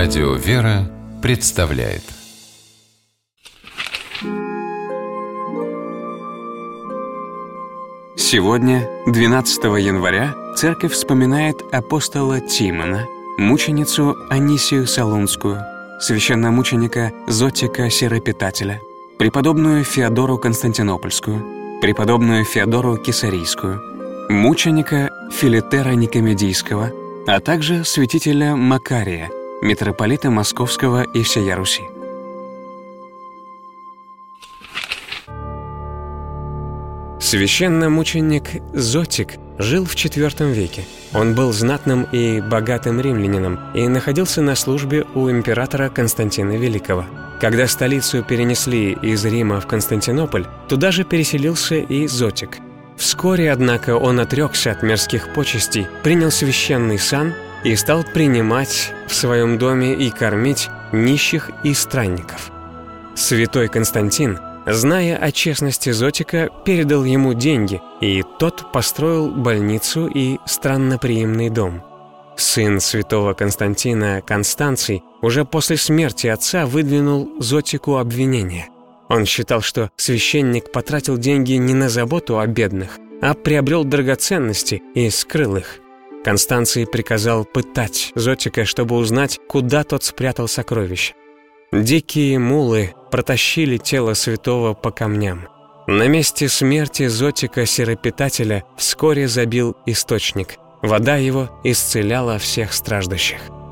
Радио «Вера» представляет. Сегодня, 12 января, Церковь вспоминает апостола Тимона, мученицу Анисию Солунскую, священномученика Зотика Сиропитателя, преподобную Феодору Константинопольскую, преподобную Феодору Кесарийскую, мученика Филитера Никомедийского, а также святителя Макария, митрополита Московского и всея Руси. Священномученик Зотик жил в IV веке. Он был знатным и богатым римлянином и находился на службе у императора Константина Великого. Когда столицу перенесли из Рима в Константинополь, туда же переселился и Зотик. Вскоре, однако, он отрекся от мирских почестей, принял священный сан и стал принимать в своем доме и кормить нищих и странников. Святой Константин, зная о честности Зотика, передал ему деньги, и тот построил больницу и странноприимный дом. Сын святого Константина, Констанций, уже после смерти отца выдвинул Зотику обвинение. Он считал, что священник потратил деньги не на заботу о бедных, а приобрел драгоценности и скрыл их. Констанций приказал пытать Зотика, чтобы узнать, куда тот спрятал сокровища. Дикие мулы протащили тело святого по камням. На месте смерти Зотика Сиропитателя вскоре забил источник. Вода его исцеляла всех страждущих.